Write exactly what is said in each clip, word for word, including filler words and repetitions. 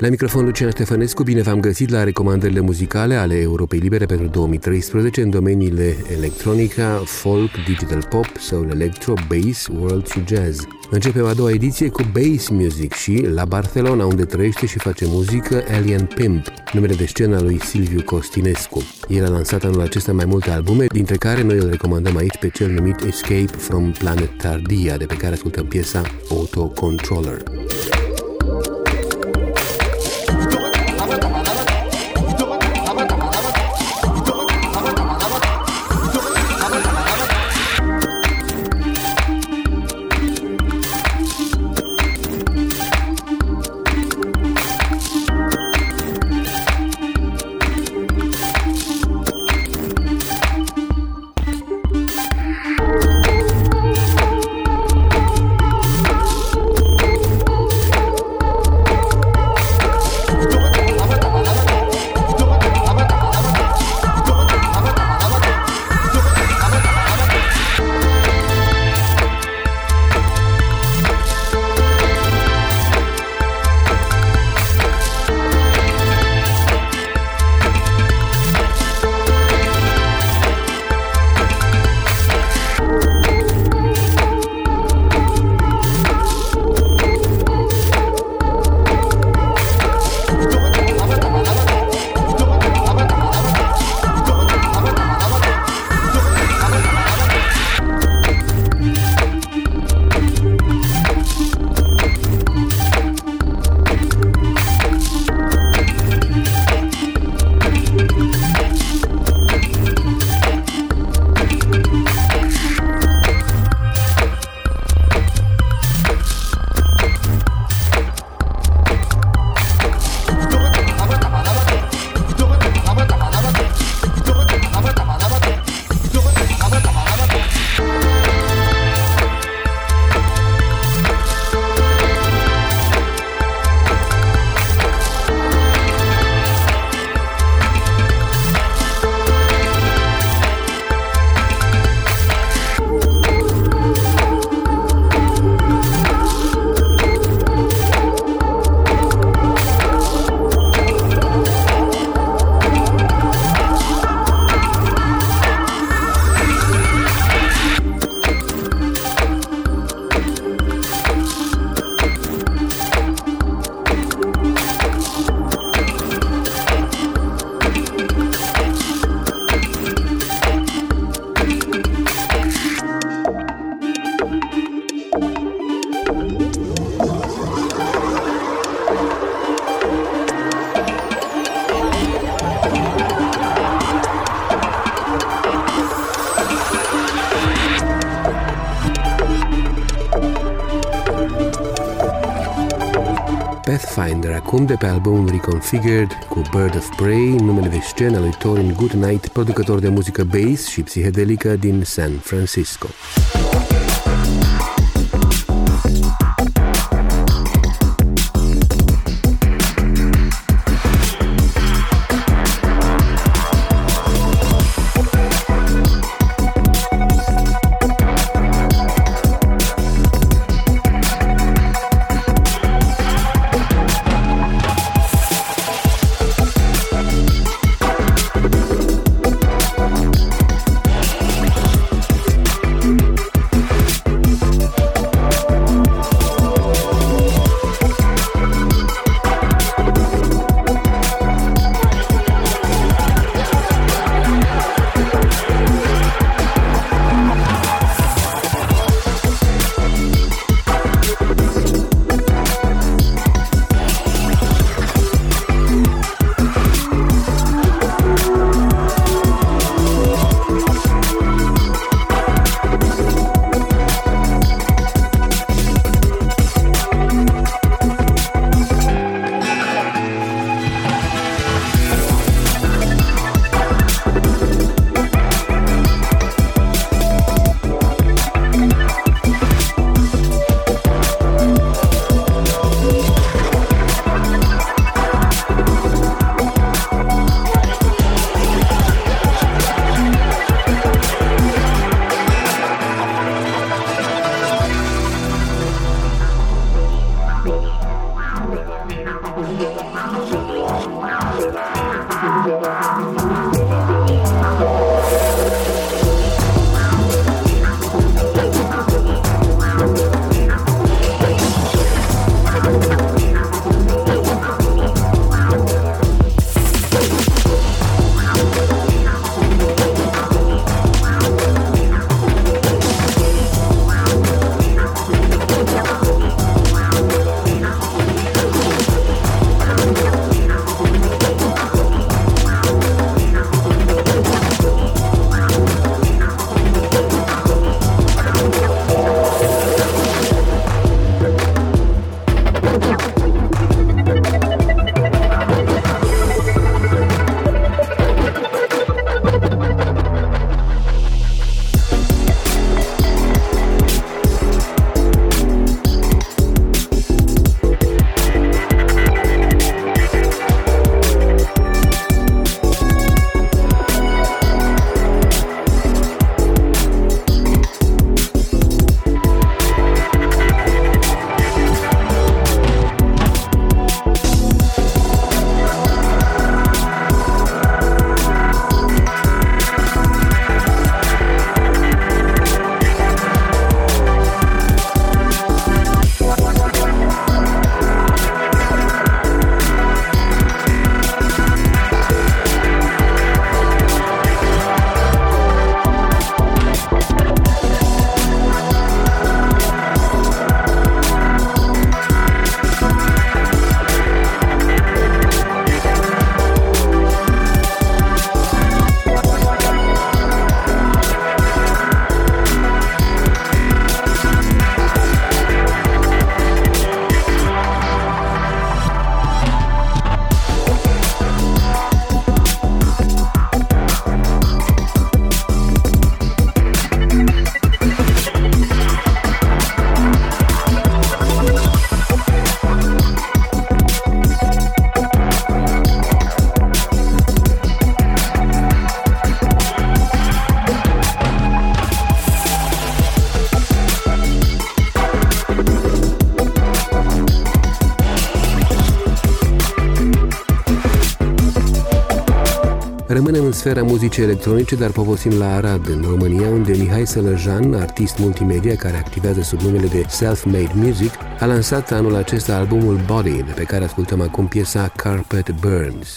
La microfon Lucian Ștefănescu, bine v-am găsit la recomandările muzicale ale Europei Libere pentru două mii treisprezece în domeniile electronica, folk, digital pop, soul electro, bass, world și jazz. Începem a doua ediție cu bass music și la Barcelona, unde trăiește și face muzică Alien Pimp, numele de scenă al lui Silviu Costinescu. El a lansat anul acesta mai multe albume, dintre care noi îl recomandăm aici pe cel numit Escape from Planet Tardia, de pe care ascultăm piesa Autocontroller. Pathfinder, acum de pe albumul Reconfigured cu Bird of Prey, numele de scenă lui Torin Goodnight, producător de muzică bass și psihedelică din San Francisco. Rămânem în sfera muzicii electronice, dar poposim la Arad, în România, unde Mihai Sălăjan, artist multimedia care activează sub numele de Self-Made Music, a lansat anul acesta albumul Body, de pe care ascultăm acum piesa Carpet Burns.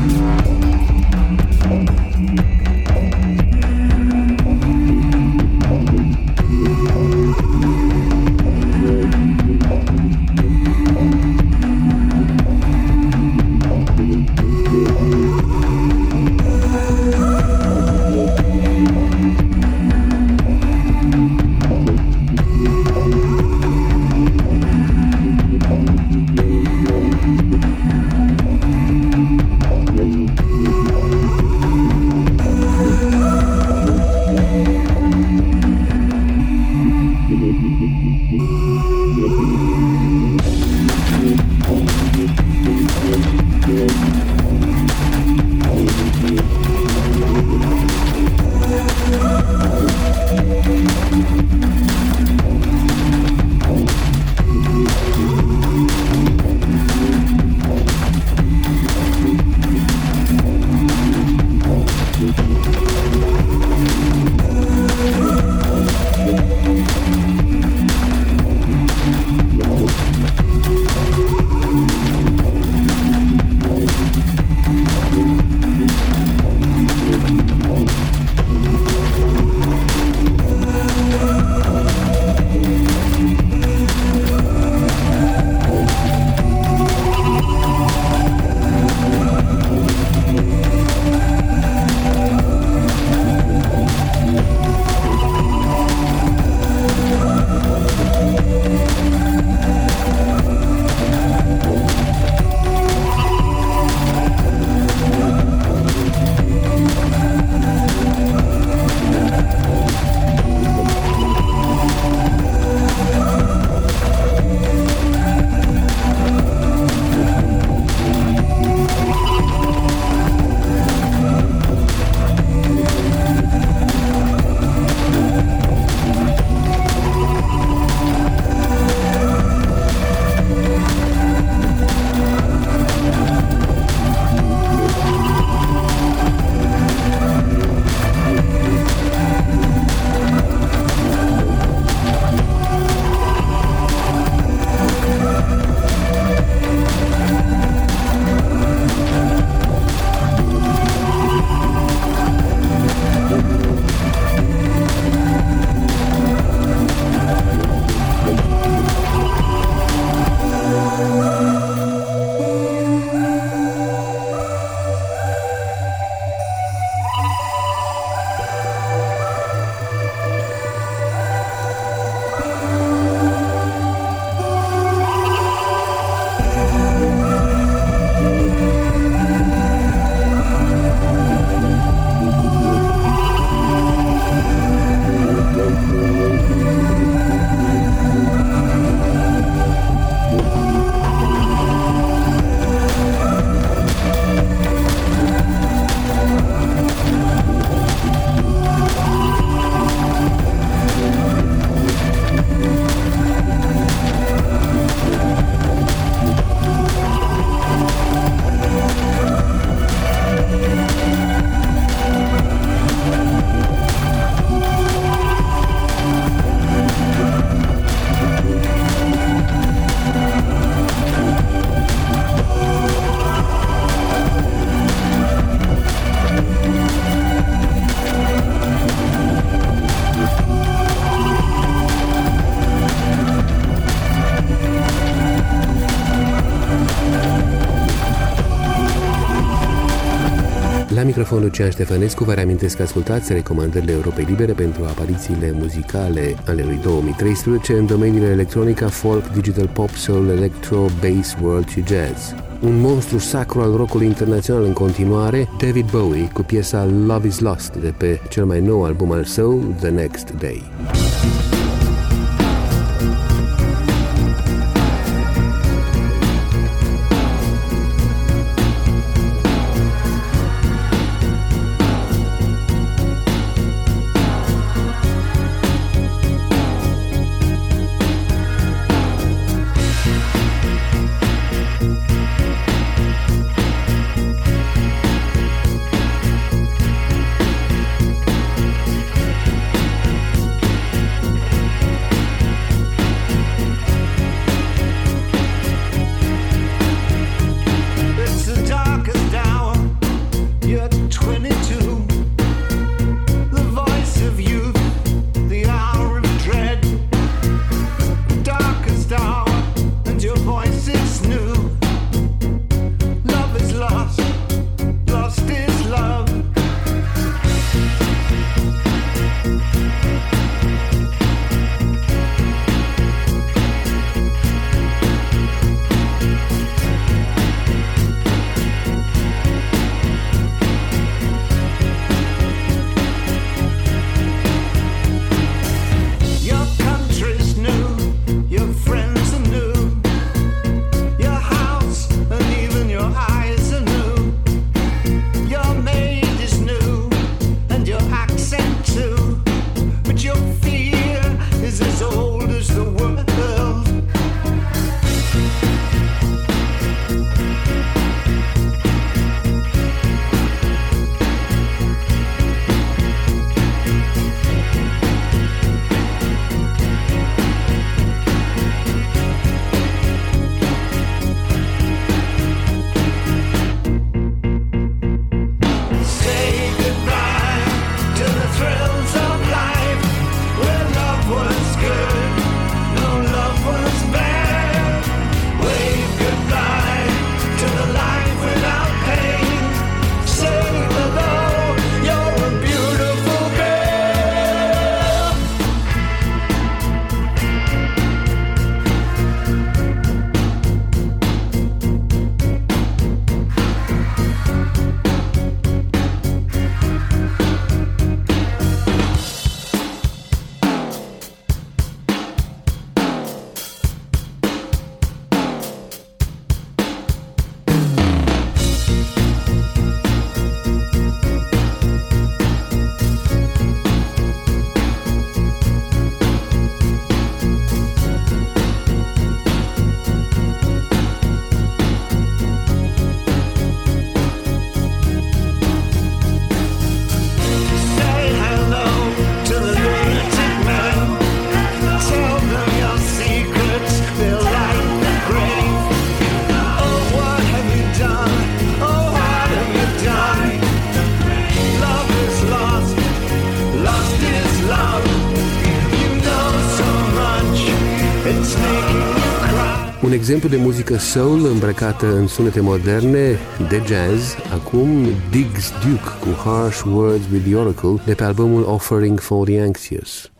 La microfonul Lucian Ștefănescu vă reamintesc că ascultați recomandările Europei Libere pentru aparițiile muzicale ale lui două mii treisprezece în domeniile electronica, folk, digital pop, soul, electro, bass, world și jazz. Un monstru sacru al rockului internațional în continuare, David Bowie cu piesa Love is Lost de pe cel mai nou album al său, The Next Day. Un exemplu de muzică soul îmbrăcată în sunete moderne de jazz, acum Diggs Duke cu Harsh Words with the Oracle de pe albumul Offering for the Anxious.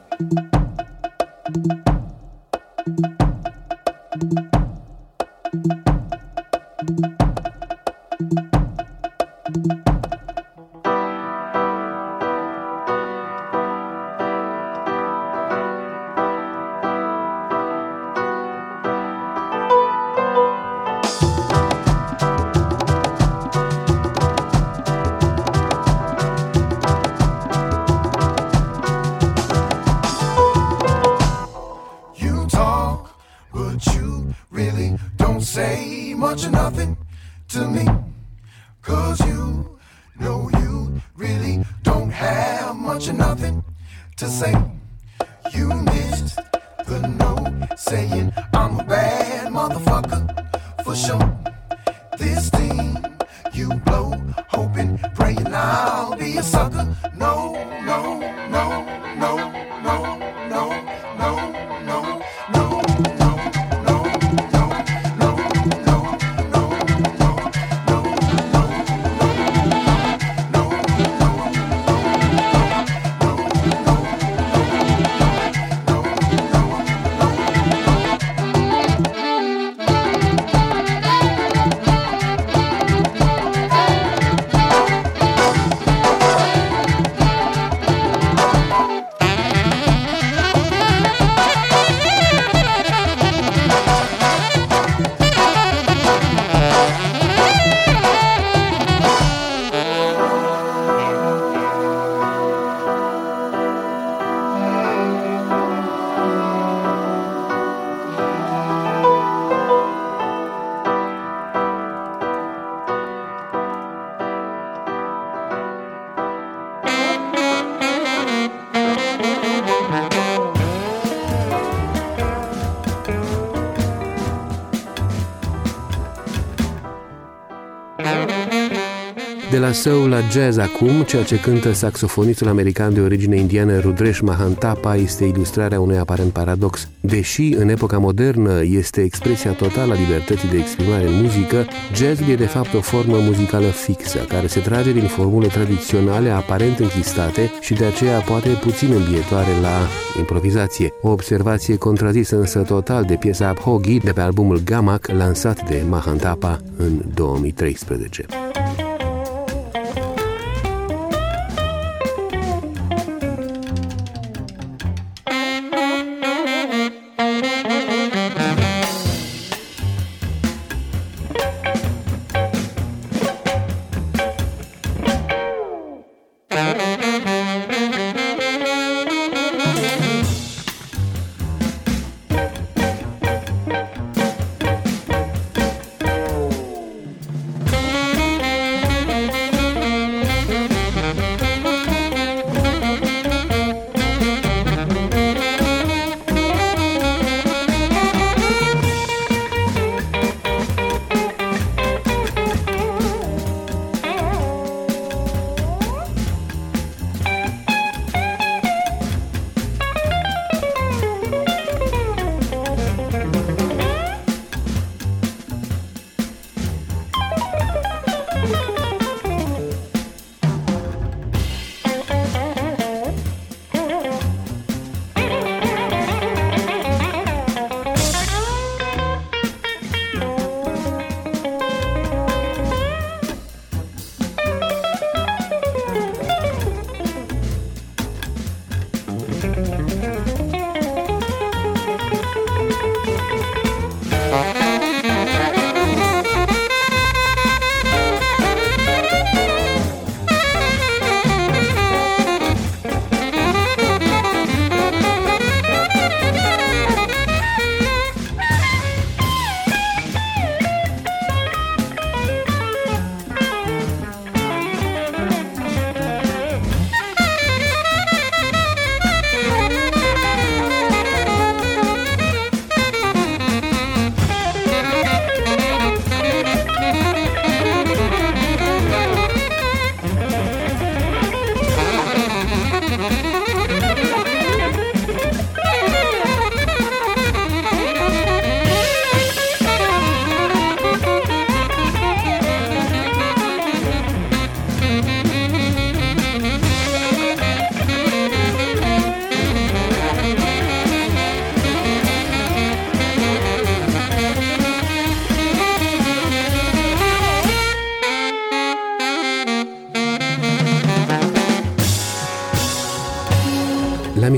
De la soul la jazz acum, ceea ce cântă saxofonistul american de origine indiană Rudresh Mahantapa este ilustrarea unui aparent paradox. Deși în epoca modernă este expresia totală a libertății de exprimare în muzică, jazzul e de fapt o formă muzicală fixă, care se trage din formule tradiționale aparent închistate și de aceea poate puțin îmbietoare la improvizație. O observație contrazisă însă total de piesa Abhogi de pe albumul Gamak, lansat de Mahantapa în două mii treisprezece.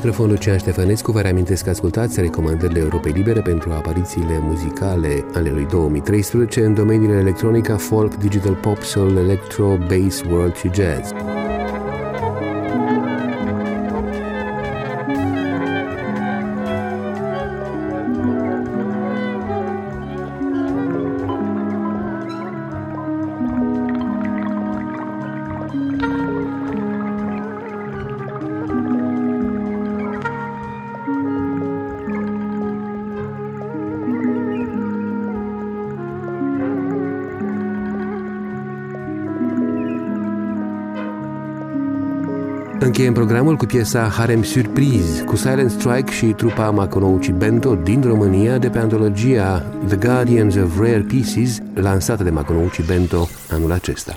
microfon Lucian Ștefănescu, vă reamintesc că ascultați recomandările Europei Libere pentru aparițiile muzicale ale lui două mii treisprezece în domeniile electronica, folk, digital pop, soul, electro, bass, world și jazz. Încheiem programul cu piesa Harem Surprise, cu Silent Strike și trupa Maconouci Bento din România, de pe antologia The Guardians of Rare Pieces, lansată de Maconouci Bento anul acesta.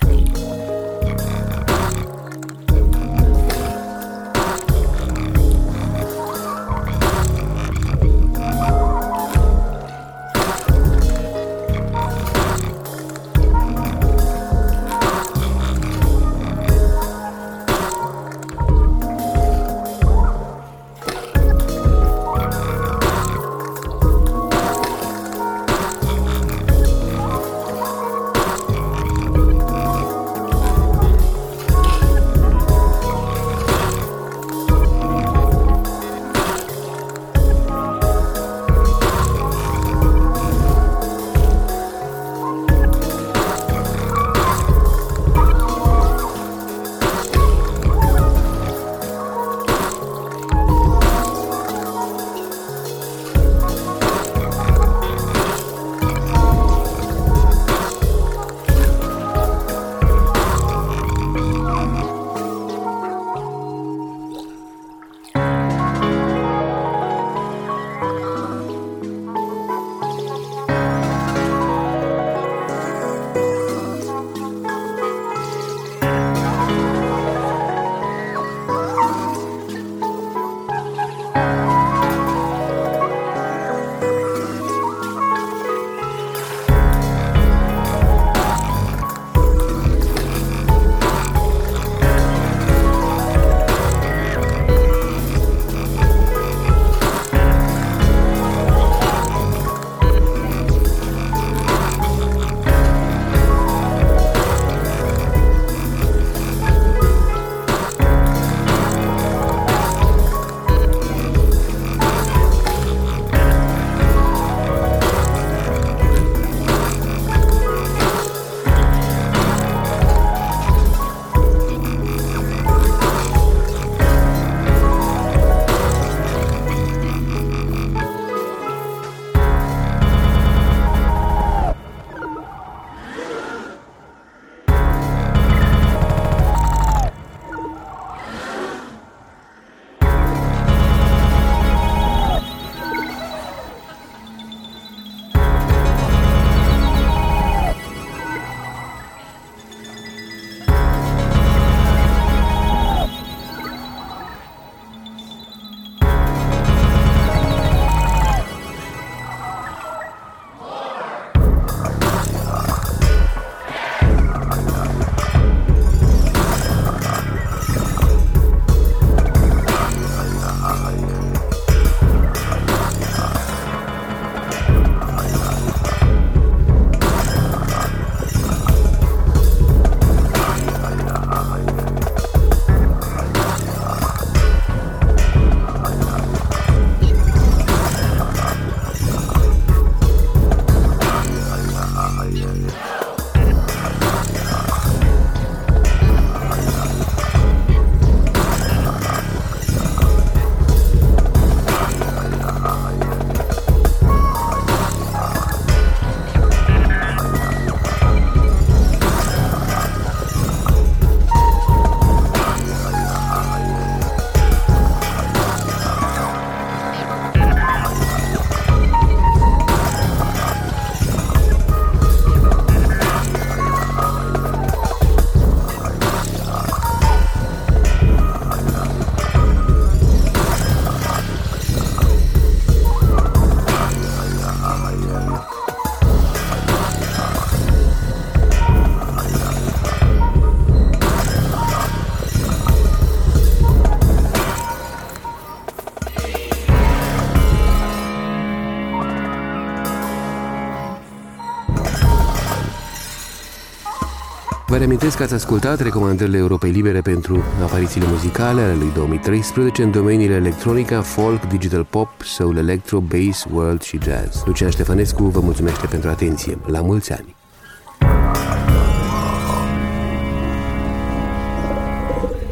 Vă reamintesc că ați ascultat recomandările Europei Libere pentru aparițiile muzicale ale lui două mii treisprezece în domeniile electronica, folk, digital pop, soul electro, bass, world și jazz. Lucian Ștefănescu vă mulțumește pentru atenție. La mulți ani!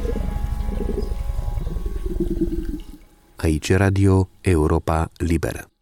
Aici Radio Europa Liberă.